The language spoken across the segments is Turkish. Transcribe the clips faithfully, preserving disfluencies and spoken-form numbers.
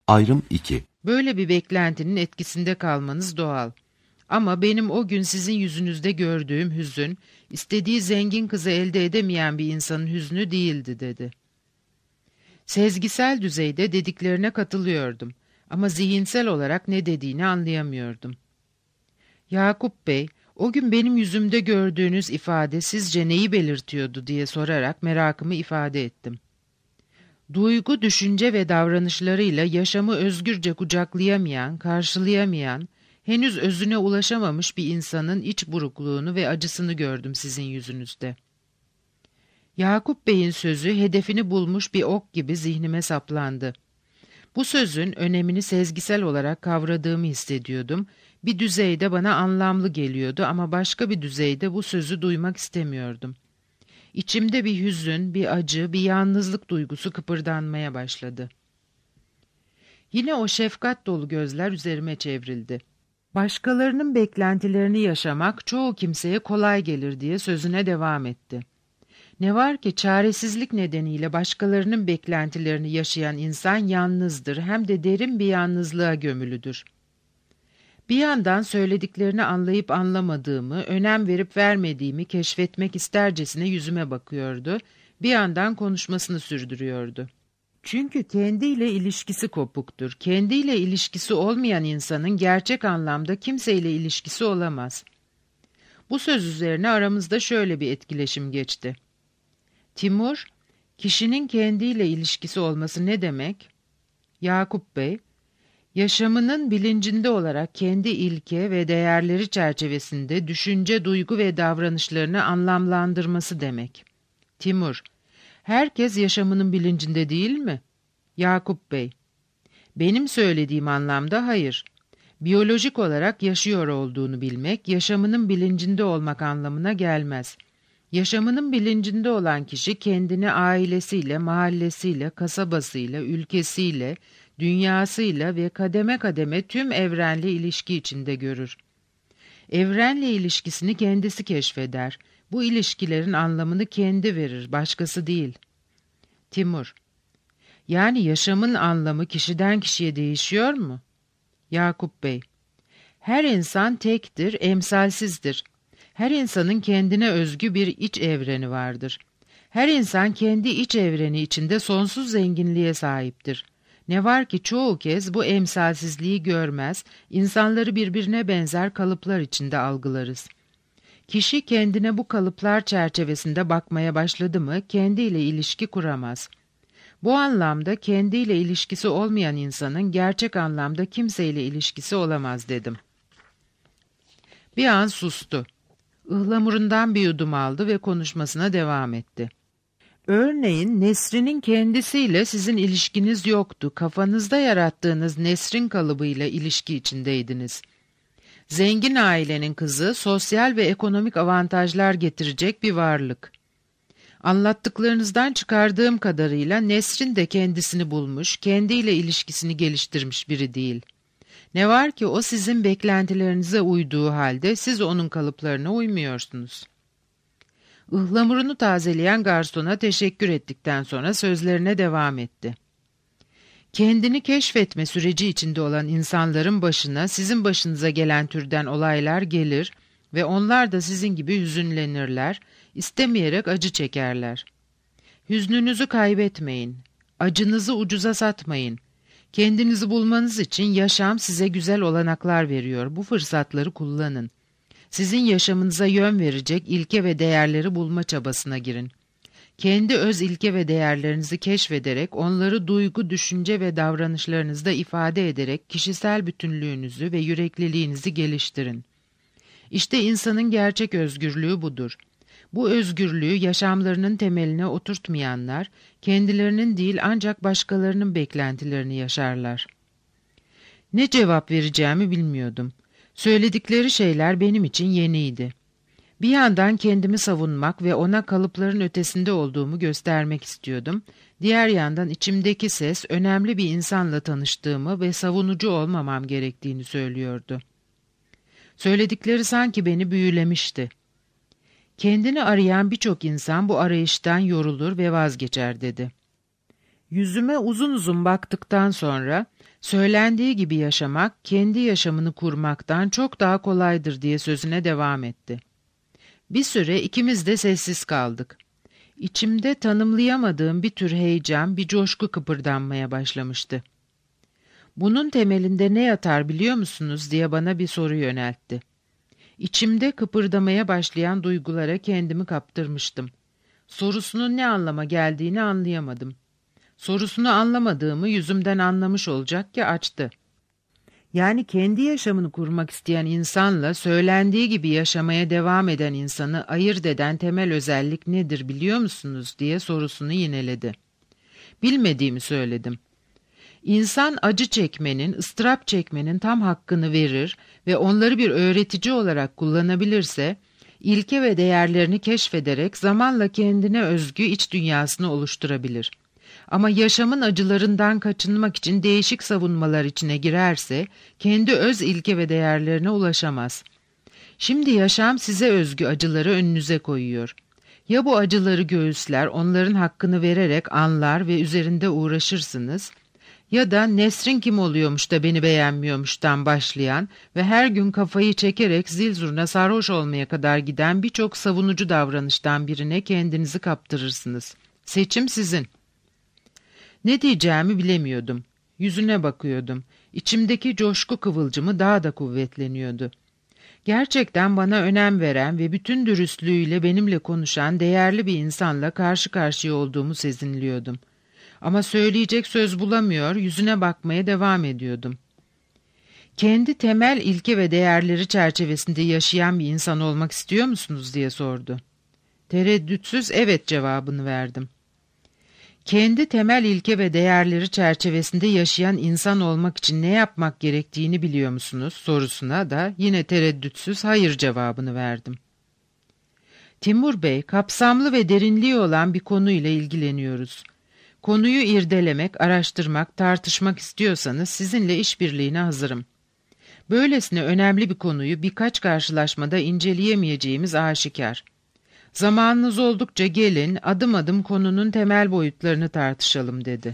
Ayrım iki. Böyle bir beklentinin etkisinde kalmanız doğal. Ama benim o gün sizin yüzünüzde gördüğüm hüzün, istediği zengin kızı elde edemeyen bir insanın hüznü değildi dedi. Sezgisel düzeyde dediklerine katılıyordum ama zihinsel olarak ne dediğini anlayamıyordum. Yakup Bey, o gün benim yüzümde gördüğünüz ifade sizce neyi belirtiyordu diye sorarak merakımı ifade ettim. Duygu, düşünce ve davranışlarıyla yaşamı özgürce kucaklayamayan, karşılayamayan, henüz özüne ulaşamamış bir insanın iç burukluğunu ve acısını gördüm sizin yüzünüzde. Yakup Bey'in sözü hedefini bulmuş bir ok gibi zihnime saplandı. Bu sözün önemini sezgisel olarak kavradığımı hissediyordum. Bir düzeyde bana anlamlı geliyordu ama başka bir düzeyde bu sözü duymak istemiyordum. İçimde bir hüzün, bir acı, bir yalnızlık duygusu kıpırdanmaya başladı. Yine o şefkat dolu gözler üzerime çevrildi. Başkalarının beklentilerini yaşamak çoğu kimseye kolay gelir diye sözüne devam etti. Ne var ki çaresizlik nedeniyle başkalarının beklentilerini yaşayan insan yalnızdır, hem de derin bir yalnızlığa gömülüdür. Bir yandan söylediklerini anlayıp anlamadığımı, önem verip vermediğimi keşfetmek istercesine yüzüme bakıyordu, bir yandan konuşmasını sürdürüyordu. Çünkü kendiyle ilişkisi kopuktur. Kendiyle ilişkisi olmayan insanın gerçek anlamda kimseyle ilişkisi olamaz. Bu söz üzerine aramızda şöyle bir etkileşim geçti. Timur, kişinin kendiyle ilişkisi olması ne demek? Yakup Bey, yaşamının bilincinde olarak kendi ilke ve değerleri çerçevesinde düşünce, duygu ve davranışlarını anlamlandırması demek. Timur, herkes yaşamının bilincinde değil mi? Yakup Bey, benim söylediğim anlamda hayır. Biyolojik olarak yaşıyor olduğunu bilmek, yaşamının bilincinde olmak anlamına gelmez. Yaşamının bilincinde olan kişi kendini ailesiyle, mahallesiyle, kasabasıyla, ülkesiyle, dünyasıyla ve kademe kademe tüm evrenle ilişki içinde görür. Evrenle ilişkisini kendisi keşfeder. Bu ilişkilerin anlamını kendi verir, başkası değil. Timur, yani yaşamın anlamı kişiden kişiye değişiyor mu? Yakup Bey, her insan tektir, emsalsizdir. Her insanın kendine özgü bir iç evreni vardır. Her insan kendi iç evreni içinde sonsuz zenginliğe sahiptir. Ne var ki çoğu kez bu emsalsizliği görmez, insanları birbirine benzer kalıplar içinde algılarız. Kişi kendine bu kalıplar çerçevesinde bakmaya başladı mı kendiyle ilişki kuramaz. Bu anlamda kendiyle ilişkisi olmayan insanın gerçek anlamda kimseyle ilişkisi olamaz dedim. Bir an sustu. Ihlamurundan bir yudum aldı ve konuşmasına devam etti. Örneğin Nesrin'in kendisiyle sizin ilişkiniz yoktu. Kafanızda yarattığınız Nesrin kalıbıyla ilişki içindeydiniz. Zengin ailenin kızı sosyal ve ekonomik avantajlar getirecek bir varlık. Anlattıklarınızdan çıkardığım kadarıyla Nesrin de kendisini bulmuş, kendiyle ilişkisini geliştirmiş biri değil. Ne var ki o sizin beklentilerinize uyduğu halde siz onun kalıplarına uymuyorsunuz. Ihlamurunu tazeleyen garsona teşekkür ettikten sonra sözlerine devam etti. Kendini keşfetme süreci içinde olan insanların başına sizin başınıza gelen türden olaylar gelir ve onlar da sizin gibi hüzünlenirler, istemeyerek acı çekerler. Hüznünüzü kaybetmeyin, acınızı ucuza satmayın. Kendinizi bulmanız için yaşam size güzel olanaklar veriyor. Bu fırsatları kullanın. Sizin yaşamınıza yön verecek ilke ve değerleri bulma çabasına girin. Kendi öz ilke ve değerlerinizi keşfederek, onları duygu, düşünce ve davranışlarınızda ifade ederek kişisel bütünlüğünüzü ve yürekliliğinizi geliştirin. İşte insanın gerçek özgürlüğü budur. Bu özgürlüğü yaşamlarının temeline oturtmayanlar, kendilerinin değil ancak başkalarının beklentilerini yaşarlar. Ne cevap vereceğimi bilmiyordum. Söyledikleri şeyler benim için yeniydi. Bir yandan kendimi savunmak ve ona kalıpların ötesinde olduğumu göstermek istiyordum. Diğer yandan içimdeki ses önemli bir insanla tanıştığımı ve savunucu olmamam gerektiğini söylüyordu. Söyledikleri sanki beni büyülemişti. Kendini arayan birçok insan bu arayıştan yorulur ve vazgeçer dedi. Yüzüme uzun uzun baktıktan sonra Söylendiği gibi yaşamak, kendi yaşamını kurmaktan çok daha kolaydır diye sözüne devam etti. Bir süre ikimiz de sessiz kaldık. İçimde tanımlayamadığım bir tür heyecan, bir coşku kıpırdanmaya başlamıştı. "Bunun temelinde ne yatar biliyor musunuz?" diye bana bir soru yöneltti. İçimde kıpırdamaya başlayan duygulara kendimi kaptırmıştım. Sorusunun ne anlama geldiğini anlayamadım. Sorusunu anlamadığımı yüzümden anlamış olacak ki açtı. Yani kendi yaşamını kurmak isteyen insanla söylendiği gibi yaşamaya devam eden insanı ayırt eden temel özellik nedir biliyor musunuz diye sorusunu yineledi. Bilmediğimi söyledim. İnsan acı çekmenin, ıstırap çekmenin tam hakkını verir ve onları bir öğretici olarak kullanabilirse, ilke ve değerlerini keşfederek zamanla kendine özgü iç dünyasını oluşturabilir. Ama yaşamın acılarından kaçınmak için değişik savunmalar içine girerse, kendi öz ilke ve değerlerine ulaşamaz. Şimdi yaşam size özgü acıları önünüze koyuyor. Ya bu acıları göğüsler, onların hakkını vererek anlar ve üzerinde uğraşırsınız, ya da Nesrin kim oluyormuş da beni beğenmiyormuştan başlayan ve her gün kafayı çekerek zil zurna sarhoş olmaya kadar giden birçok savunucu davranıştan birine kendinizi kaptırırsınız. Seçim sizin. Ne diyeceğimi bilemiyordum. Yüzüne bakıyordum. İçimdeki coşku kıvılcımı daha da kuvvetleniyordu. Gerçekten bana önem veren ve bütün dürüstlüğüyle benimle konuşan değerli bir insanla karşı karşıya olduğumu sezinliyordum. Ama söyleyecek söz bulamıyor, yüzüne bakmaya devam ediyordum. "Kendi temel ilke ve değerleri çerçevesinde yaşayan bir insan olmak istiyor musunuz?" diye sordu. Tereddütsüz evet cevabını verdim. Kendi temel ilke ve değerleri çerçevesinde yaşayan insan olmak için ne yapmak gerektiğini biliyor musunuz sorusuna da yine tereddütsüz hayır cevabını verdim. "Timur Bey, kapsamlı ve derinliği olan bir konuyla ilgileniyoruz. Konuyu irdelemek, araştırmak, tartışmak istiyorsanız sizinle işbirliğine hazırım. Böylesine önemli bir konuyu birkaç karşılaşmada inceleyemeyeceğimiz aşikar. Zamanınız oldukça gelin, adım adım konunun temel boyutlarını tartışalım" dedi.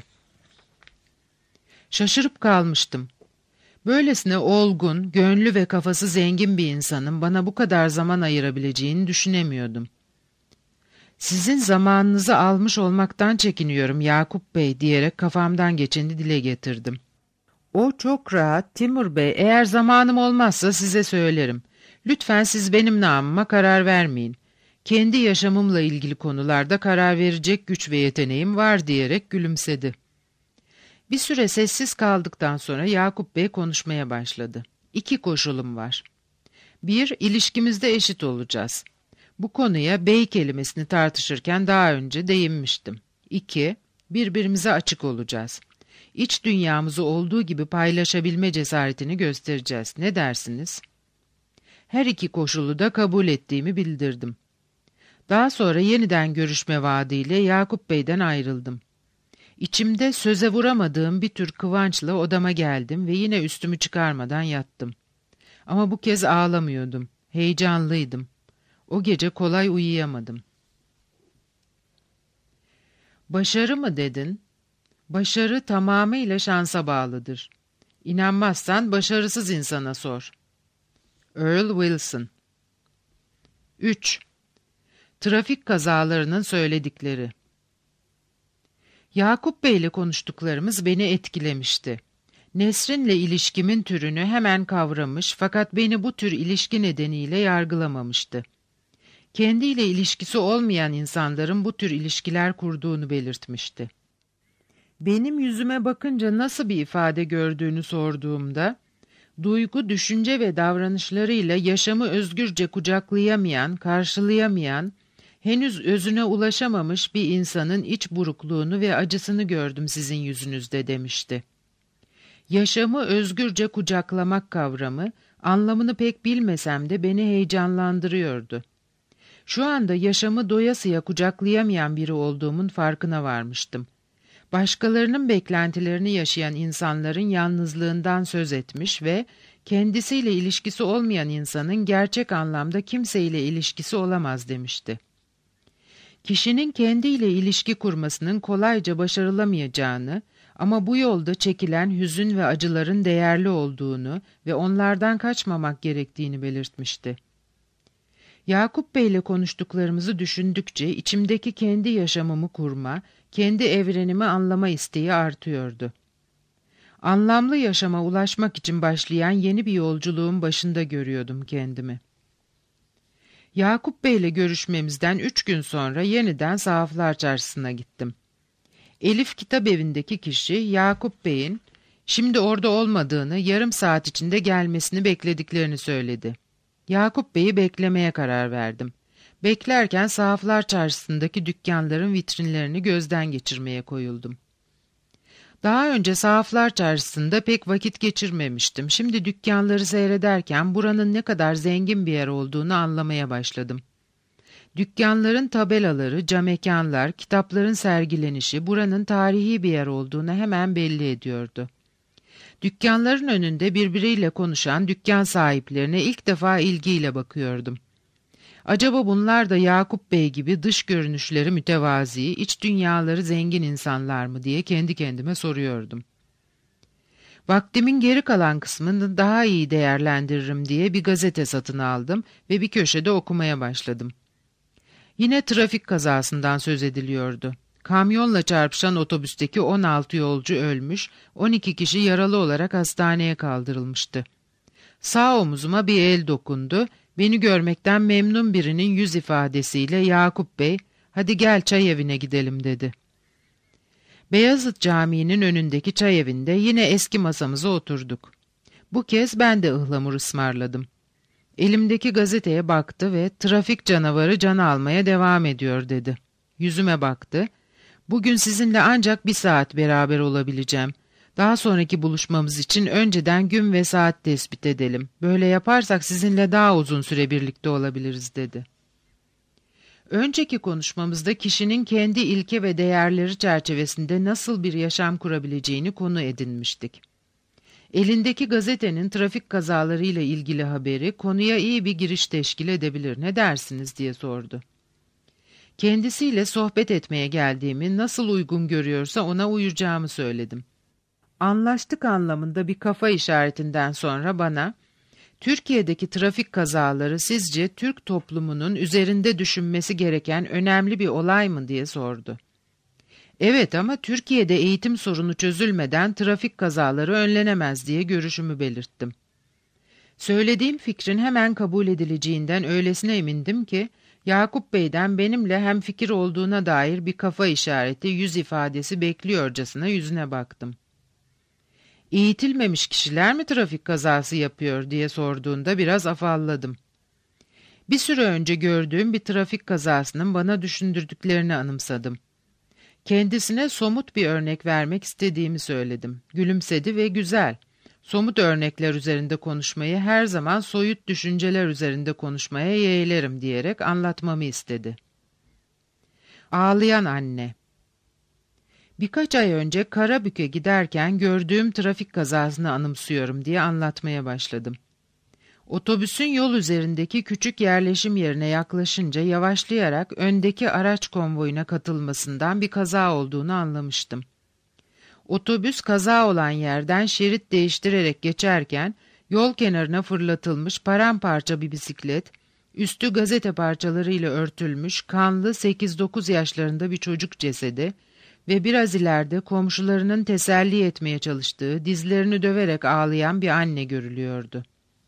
Şaşırıp kalmıştım. Böylesine olgun, gönlü ve kafası zengin bir insanın bana bu kadar zaman ayırabileceğini düşünemiyordum. "Sizin zamanınızı almış olmaktan çekiniyorum Yakup Bey" diyerek kafamdan geçeni dile getirdim. O çok rahat, "Timur Bey, eğer zamanım olmazsa size söylerim. Lütfen siz benim namıma karar vermeyin. Kendi yaşamımla ilgili konularda karar verecek güç ve yeteneğim var" diyerek gülümsedi. Bir süre sessiz kaldıktan sonra Yakup Bey konuşmaya başladı. "İki koşulum var. Bir, ilişkimizde eşit olacağız. Bu konuya bey kelimesini tartışırken daha önce değinmiştim. İki, birbirimize açık olacağız. İç dünyamızı olduğu gibi paylaşabilme cesaretini göstereceğiz. Ne dersiniz?" Her iki koşulu da kabul ettiğimi bildirdim. Daha sonra yeniden görüşme vaadiyle Yakup Bey'den ayrıldım. İçimde söze vuramadığım bir tür kıvançla odama geldim ve yine üstümü çıkarmadan yattım. Ama bu kez ağlamıyordum, heyecanlıydım. O gece kolay uyuyamadım. "Başarı mı dedin? Başarı tamamıyla şansa bağlıdır. İnanmazsan başarısız insana sor." Earl Wilson. üç. Trafik kazalarının söyledikleri. Yakup Bey'le konuştuklarımız beni etkilemişti. Nesrin'le ilişkimin türünü hemen kavramış fakat beni bu tür ilişki nedeniyle yargılamamıştı. Kendiyle ilişkisi olmayan insanların bu tür ilişkiler kurduğunu belirtmişti. Benim yüzüme bakınca nasıl bir ifade gördüğünü sorduğumda, duygu, düşünce ve davranışlarıyla yaşamı özgürce kucaklayamayan, karşılayamayan, henüz özüne ulaşamamış bir insanın iç burukluğunu ve acısını gördüm sizin yüzünüzde demişti. Yaşamı özgürce kucaklamak kavramı, anlamını pek bilmesem de beni heyecanlandırıyordu. Şu anda yaşamı doyasıya kucaklayamayan biri olduğumun farkına varmıştım. Başkalarının beklentilerini yaşayan insanların yalnızlığından söz etmiş ve kendisiyle ilişkisi olmayan insanın gerçek anlamda kimseyle ilişkisi olamaz demişti. Kişinin kendiyle ilişki kurmasının kolayca başarılamayacağını, Ama bu yolda çekilen hüzün ve acıların değerli olduğunu ve onlardan kaçmamak gerektiğini belirtmişti. Yakup Bey ile konuştuklarımızı düşündükçe içimdeki kendi yaşamımı kurma, kendi evrenimi anlama isteği artıyordu. Anlamlı yaşama ulaşmak için başlayan yeni bir yolculuğun başında görüyordum kendimi. Yakup Bey ile görüşmemizden üç gün sonra yeniden Sahaflar Çarşısı'na gittim. Elif Kitabevindeki kişi Yakup Bey'in şimdi orada olmadığını, yarım saat içinde gelmesini beklediklerini söyledi. Yakup Bey'i beklemeye karar verdim. Beklerken Sahaflar Çarşısı'ndaki dükkanların vitrinlerini gözden geçirmeye koyuldum. Daha önce Sahaflar Çarşısı'nda pek vakit geçirmemiştim. Şimdi dükkanları seyrederken buranın ne kadar zengin bir yer olduğunu anlamaya başladım. Dükkanların tabelaları, camekanlar, kitapların sergilenişi buranın tarihi bir yer olduğunu hemen belli ediyordu. Dükkanların önünde birbiriyle konuşan dükkan sahiplerine ilk defa ilgiyle bakıyordum. Acaba bunlar da Yakup Bey gibi dış görünüşleri mütevazi, iç dünyaları zengin insanlar mı diye kendi kendime soruyordum. Vaktimin geri kalan kısmını daha iyi değerlendiririm diye bir gazete satın aldım ve bir köşede okumaya başladım. Yine trafik kazasından söz ediliyordu. Kamyonla çarpışan otobüsteki on altı yolcu ölmüş, on iki kişi yaralı olarak hastaneye kaldırılmıştı. Sağ omuzuma bir el dokundu, beni görmekten memnun birinin yüz ifadesiyle Yakup Bey, "Hadi gel çay evine gidelim." dedi. Beyazıt Camii'nin önündeki çay evinde yine eski masamıza oturduk. Bu kez ben de ıhlamur ısmarladım. Elimdeki gazeteye baktı ve "Trafik canavarı can almaya devam ediyor." dedi. Yüzüme baktı. "Bugün sizinle ancak bir saat beraber olabileceğim. Daha sonraki buluşmamız için önceden gün ve saat tespit edelim. Böyle yaparsak sizinle daha uzun süre birlikte olabiliriz." dedi. Önceki konuşmamızda kişinin kendi ilke ve değerleri çerçevesinde nasıl bir yaşam kurabileceğini konu edinmiştik. Elindeki gazetenin trafik kazalarıyla ilgili haberi konuya iyi bir giriş teşkil edebilir. "Ne dersiniz?" diye sordu. Kendisiyle sohbet etmeye geldiğimi, nasıl uygun görüyorsa ona uyacağımı söyledim. Anlaştık anlamında bir kafa işaretinden sonra bana, "Türkiye'deki trafik kazaları sizce Türk toplumunun üzerinde düşünmesi gereken önemli bir olay mı?" diye sordu. "Evet, ama Türkiye'de eğitim sorunu çözülmeden trafik kazaları önlenemez." diye görüşümü belirttim. Söylediğim fikrin hemen kabul edileceğinden öylesine emindim ki, Yakup Bey'den benimle hemfikir olduğuna dair bir kafa işareti, yüz ifadesi bekliyorcasına yüzüne baktım. "Eğitilmemiş kişiler mi trafik kazası yapıyor?" diye sorduğunda biraz afalladım. Bir süre önce gördüğüm bir trafik kazasının bana düşündürdüklerini anımsadım. Kendisine somut bir örnek vermek istediğimi söyledim. Gülümsedi ve "Güzel. Somut örnekler üzerinde konuşmayı her zaman soyut düşünceler üzerinde konuşmaya yeğlerim." diyerek anlatmamı istedi. Ağlayan anne. Birkaç ay önce Karabük'e giderken gördüğüm trafik kazasını anımsıyorum diye anlatmaya başladım. Otobüsün yol üzerindeki küçük yerleşim yerine yaklaşınca yavaşlayarak öndeki araç konvoyuna katılmasından bir kaza olduğunu anlamıştım. Otobüs kaza olan yerden şerit değiştirerek geçerken yol kenarına fırlatılmış paramparça bir bisiklet, üstü gazete parçalarıyla örtülmüş kanlı sekiz dokuz yaşlarında bir çocuk cesedi ve biraz ileride komşularının teselli etmeye çalıştığı, dizlerini döverek ağlayan bir anne görülüyordu.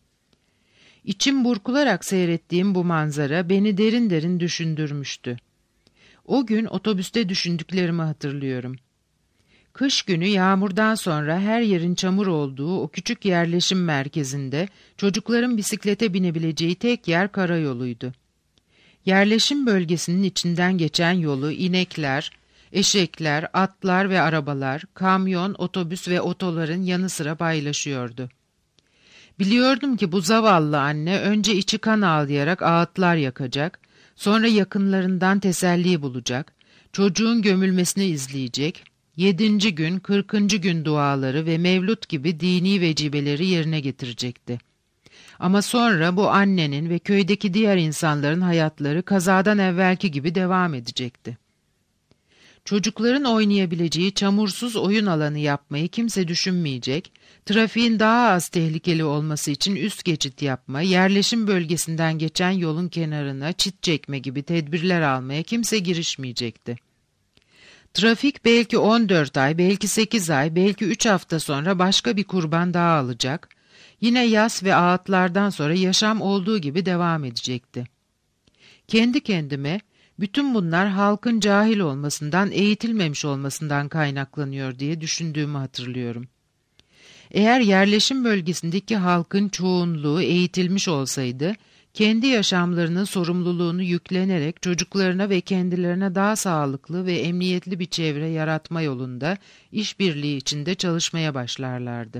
İçim burkularak seyrettiğim bu manzara beni derin derin düşündürmüştü. O gün otobüste düşündüklerimi hatırlıyorum. Kış günü yağmurdan sonra her yerin çamur olduğu o küçük yerleşim merkezinde çocukların bisiklete binebileceği tek yer karayoluydu. Yerleşim bölgesinin içinden geçen yolu inekler, eşekler, atlar ve arabalar, kamyon, otobüs ve otoların yanı sıra paylaşıyordu. Biliyordum ki bu zavallı anne önce içi kan ağlayarak ağıtlar yakacak, sonra yakınlarından teselli bulacak, çocuğun gömülmesini izleyecek, yedinci gün, kırkıncı gün duaları ve mevlut gibi dini vecibeleri yerine getirecekti. Ama sonra bu annenin ve köydeki diğer insanların hayatları kazadan evvelki gibi devam edecekti. Çocukların oynayabileceği çamursuz oyun alanı yapmayı kimse düşünmeyecek, trafiğin daha az tehlikeli olması için üst geçit yapma, yerleşim bölgesinden geçen yolun kenarına çit çekme gibi tedbirler almaya kimse girişmeyecekti. Trafik belki on dört ay, belki sekiz ay, belki üç hafta sonra başka bir kurban daha alacak, yine yas ve ağıtlardan sonra yaşam olduğu gibi devam edecekti. Kendi kendime, bütün bunlar halkın cahil olmasından, eğitilmemiş olmasından kaynaklanıyor diye düşündüğümü hatırlıyorum. Eğer yerleşim bölgesindeki halkın çoğunluğu eğitilmiş olsaydı, kendi yaşamlarının sorumluluğunu yüklenerek çocuklarına ve kendilerine daha sağlıklı ve emniyetli bir çevre yaratma yolunda işbirliği içinde çalışmaya başlarlardı.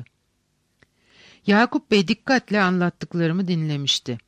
Yakup Bey dikkatle anlattıklarımı dinlemişti.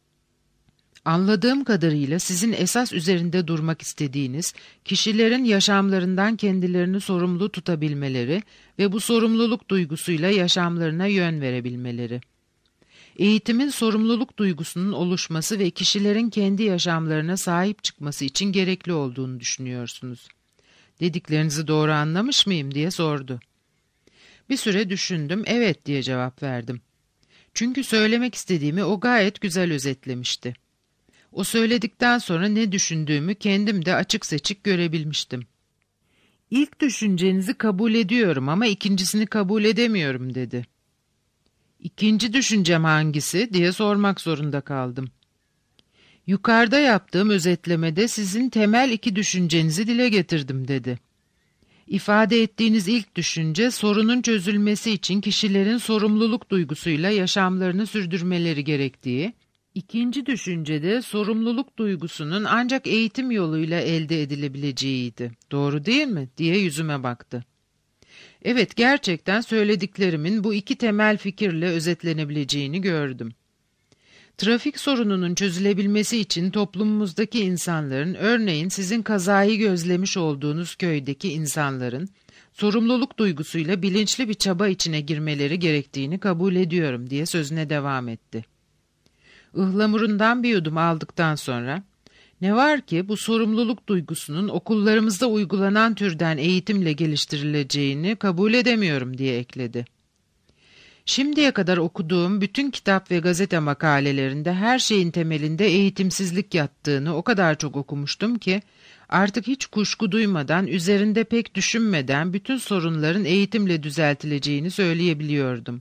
Anladığım kadarıyla sizin esas üzerinde durmak istediğiniz, kişilerin yaşamlarından kendilerini sorumlu tutabilmeleri ve bu sorumluluk duygusuyla yaşamlarına yön verebilmeleri. Eğitimin sorumluluk duygusunun oluşması ve kişilerin kendi yaşamlarına sahip çıkması için gerekli olduğunu düşünüyorsunuz. Dediklerinizi doğru anlamış mıyım diye sordu. Bir süre düşündüm, evet diye cevap verdim. Çünkü söylemek istediğimi o gayet güzel özetlemişti. O söyledikten sonra ne düşündüğümü kendim de açık seçik görebilmiştim. İlk düşüncenizi kabul ediyorum ama ikincisini kabul edemiyorum dedi. İkinci düşüncem hangisi diye sormak zorunda kaldım. Yukarıda yaptığım özetlemede sizin temel iki düşüncenizi dile getirdim dedi. İfade ettiğiniz ilk düşünce sorunun çözülmesi için kişilerin sorumluluk duygusuyla yaşamlarını sürdürmeleri gerektiği, İkinci düşüncede sorumluluk duygusunun ancak eğitim yoluyla elde edilebileceğiydi. Doğru değil mi? Diye yüzüme baktı. Evet, gerçekten söylediklerimin bu iki temel fikirle özetlenebileceğini gördüm. Trafik sorununun çözülebilmesi için toplumumuzdaki insanların, örneğin sizin kazayı gözlemiş olduğunuz köydeki insanların, sorumluluk duygusuyla bilinçli bir çaba içine girmeleri gerektiğini kabul ediyorum diye sözüne devam etti. Ihlamurundan bir yudum aldıktan sonra, ne var ki bu sorumluluk duygusunun okullarımızda uygulanan türden eğitimle geliştirileceğini kabul edemiyorum diye ekledi. Şimdiye kadar okuduğum bütün kitap ve gazete makalelerinde her şeyin temelinde eğitimsizlik yattığını o kadar çok okumuştum ki, artık hiç kuşku duymadan, üzerinde pek düşünmeden bütün sorunların eğitimle düzeltileceğini söyleyebiliyordum.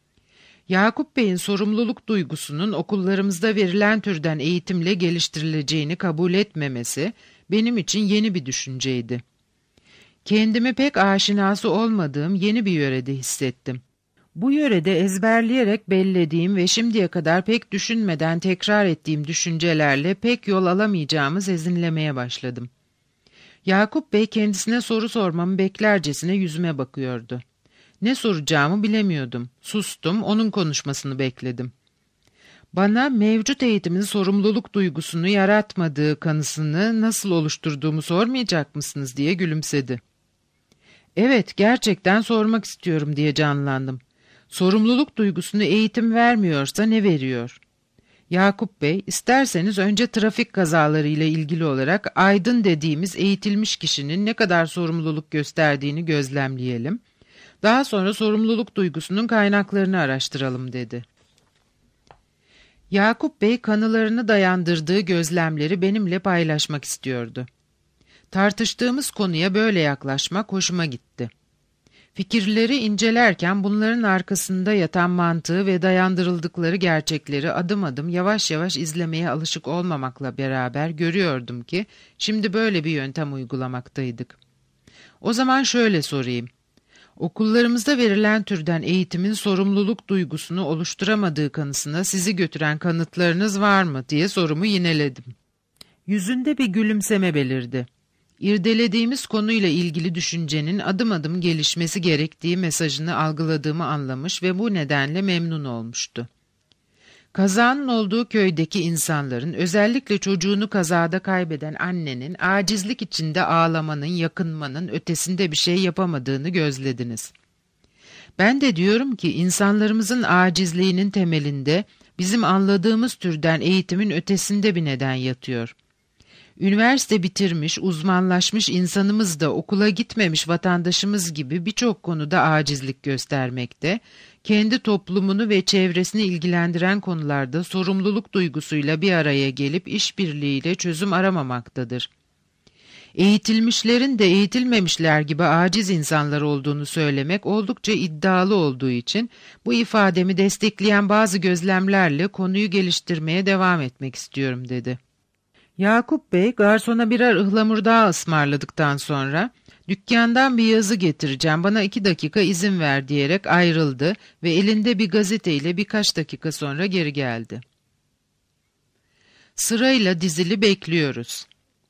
Yakup Bey'in sorumluluk duygusunun okullarımızda verilen türden eğitimle geliştirileceğini kabul etmemesi benim için yeni bir düşünceydi. Kendimi pek aşinası olmadığım yeni bir yörede hissettim. Bu yörede ezberleyerek bellediğim ve şimdiye kadar pek düşünmeden tekrar ettiğim düşüncelerle pek yol alamayacağımı sezinlemeye başladım. Yakup Bey kendisine soru sormamı beklercesine yüzüme bakıyordu. Ne soracağımı bilemiyordum. Sustum, onun konuşmasını bekledim. Bana mevcut eğitimin sorumluluk duygusunu yaratmadığı kanısını nasıl oluşturduğumu sormayacak mısınız diye gülümsedi. Evet, gerçekten sormak istiyorum diye canlandım. Sorumluluk duygusunu eğitim vermiyorsa ne veriyor? Yakup Bey, isterseniz önce trafik kazalarıyla ilgili olarak aydın dediğimiz eğitilmiş kişinin ne kadar sorumluluk gösterdiğini gözlemleyelim. Daha sonra sorumluluk duygusunun kaynaklarını araştıralım dedi. Yakup Bey kanılarını dayandırdığı gözlemleri benimle paylaşmak istiyordu. Tartıştığımız konuya böyle yaklaşmak hoşuma gitti. Fikirleri incelerken bunların arkasında yatan mantığı ve dayandırıldıkları gerçekleri adım adım yavaş yavaş izlemeye alışık olmamakla beraber görüyordum ki şimdi böyle bir yöntem uygulamaktaydık. O zaman şöyle sorayım. Okullarımızda verilen türden eğitimin sorumluluk duygusunu oluşturamadığı kanısına sizi götüren kanıtlarınız var mı diye sorumu yineledim. Yüzünde bir gülümseme belirdi. İrdelediğimiz konuyla ilgili düşüncenin adım adım gelişmesi gerektiği mesajını algıladığımı anlamış ve bu nedenle memnun olmuştu. Kazanın olduğu köydeki insanların, özellikle çocuğunu kazada kaybeden annenin acizlik içinde ağlamanın, yakınmanın ötesinde bir şey yapamadığını gözlediniz. Ben de diyorum ki insanlarımızın acizliğinin temelinde bizim anladığımız türden eğitimin ötesinde bir neden yatıyor. Üniversite bitirmiş, uzmanlaşmış insanımız da okula gitmemiş vatandaşımız gibi birçok konuda acizlik göstermekte, kendi toplumunu ve çevresini ilgilendiren konularda sorumluluk duygusuyla bir araya gelip işbirliğiyle çözüm aramamaktadır. Eğitilmişlerin de eğitilmemişler gibi aciz insanlar olduğunu söylemek oldukça iddialı olduğu için bu ifademi destekleyen bazı gözlemlerle konuyu geliştirmeye devam etmek istiyorum dedi. Yakup Bey garsona birer ıhlamur daha ısmarladıktan sonra dükkandan bir yazı getireceğim, bana iki dakika izin ver diyerek ayrıldı ve elinde bir gazeteyle birkaç dakika sonra geri geldi. Sırayla dizili bekliyoruz.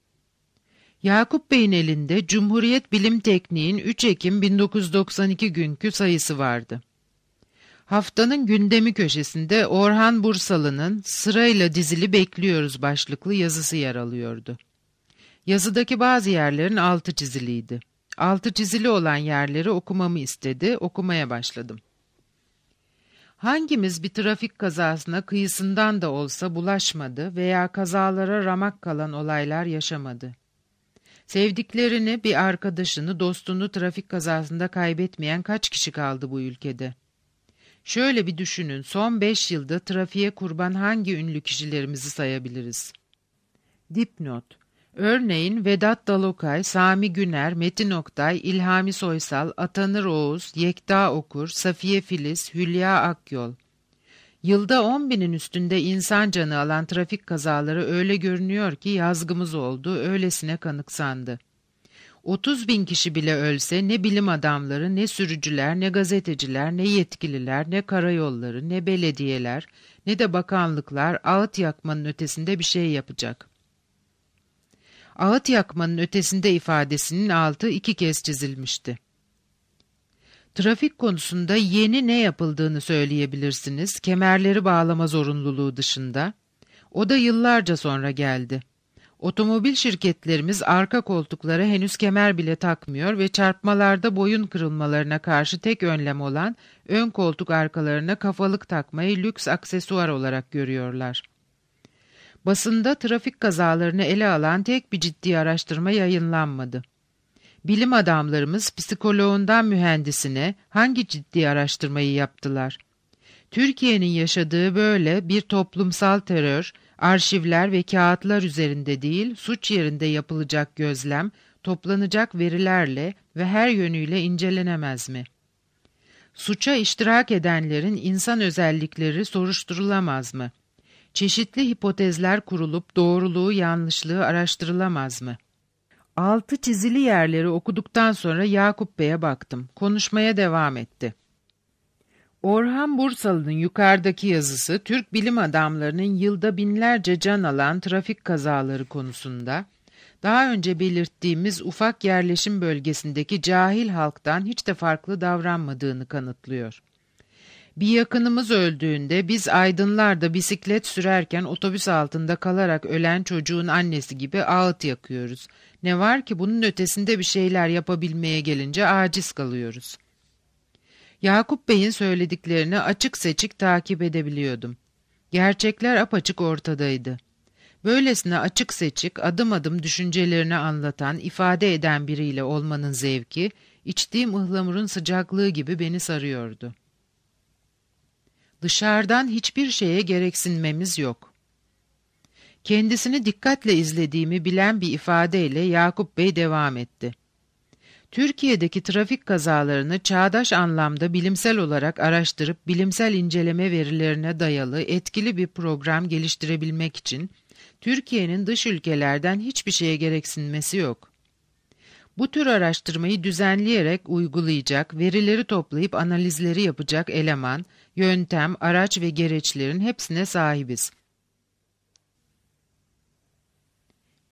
Yakup Bey'in elinde Cumhuriyet Bilim Tekniği'nin üç Ekim bin dokuz yüz doksan iki günkü sayısı vardı. Haftanın gündemi köşesinde Orhan Bursalı'nın "Sırayla dizili bekliyoruz" başlıklı yazısı yer alıyordu. Yazıdaki bazı yerlerin altı çiziliydi. Altı çizili olan yerleri okumamı istedi, okumaya başladım. Hangimiz bir trafik kazasına kıyısından da olsa bulaşmadı veya kazalara ramak kalan olaylar yaşamadı? Sevdiklerini, bir arkadaşını, dostunu trafik kazasında kaybetmeyen kaç kişi kaldı bu ülkede? Şöyle bir düşünün, son beş yılda trafiğe kurban hangi ünlü kişilerimizi sayabiliriz? Dipnot: Örneğin Vedat Dalokay, Sami Güner, Metin Oktay, İlhami Soysal, Atanır Oğuz, Yekta Okur, Safiye Filiz, Hülya Akyol. Yılda on binin üstünde insan canı alan trafik kazaları öyle görünüyor ki yazgımız oldu, öylesine kanıksandı. otuz bin kişi bile ölse ne bilim adamları, ne sürücüler, ne gazeteciler, ne yetkililer, ne karayolları, ne belediyeler, ne de bakanlıklar ağıt yakmanın ötesinde bir şey yapacak. Ağıt yakmanın ötesinde ifadesinin altı iki kez çizilmişti. Trafik konusunda yeni ne yapıldığını söyleyebilirsiniz, kemerleri bağlama zorunluluğu dışında. O da yıllarca sonra geldi. Otomobil şirketlerimiz arka koltuklara henüz kemer bile takmıyor ve çarpmalarda boyun kırılmalarına karşı tek önlem olan ön koltuk arkalarına kafalık takmayı lüks aksesuar olarak görüyorlar. Basında trafik kazalarını ele alan tek bir ciddi araştırma yayınlanmadı. Bilim adamlarımız psikoloğundan mühendisine hangi ciddi araştırmayı yaptılar? Türkiye'nin yaşadığı böyle bir toplumsal terör, arşivler ve kağıtlar üzerinde değil, suç yerinde yapılacak gözlem, toplanacak verilerle ve her yönüyle incelenemez mi? Suça iştirak edenlerin insan özellikleri soruşturulamaz mı? Çeşitli hipotezler kurulup doğruluğu, yanlışlığı araştırılamaz mı? Altı çizili yerleri okuduktan sonra Yakup Bey'e baktım. Konuşmaya devam etti. Orhan Bursalı'nın yukarıdaki yazısı, Türk bilim adamlarının yılda binlerce can alan trafik kazaları konusunda, daha önce belirttiğimiz ufak yerleşim bölgesindeki cahil halktan hiç de farklı davranmadığını kanıtlıyor. Bir yakınımız öldüğünde biz aydınlar da bisiklet sürerken otobüs altında kalarak ölen çocuğun annesi gibi ağıt yakıyoruz. Ne var ki bunun ötesinde bir şeyler yapabilmeye gelince aciz kalıyoruz. Yakup Bey'in söylediklerini açık seçik takip edebiliyordum. Gerçekler apaçık ortadaydı. Böylesine açık seçik, adım adım düşüncelerini anlatan, ifade eden biriyle olmanın zevki, içtiğim ıhlamurun sıcaklığı gibi beni sarıyordu. Dışarıdan hiçbir şeye gereksinmemiz yok. Kendisini dikkatle izlediğimi bilen bir ifadeyle Yakup Bey devam etti. Türkiye'deki trafik kazalarını çağdaş anlamda bilimsel olarak araştırıp bilimsel inceleme verilerine dayalı etkili bir program geliştirebilmek için Türkiye'nin dış ülkelerden hiçbir şeye gereksinmesi yok. Bu tür araştırmayı düzenleyerek uygulayacak, verileri toplayıp analizleri yapacak eleman, yöntem, araç ve gereçlerin hepsine sahibiz.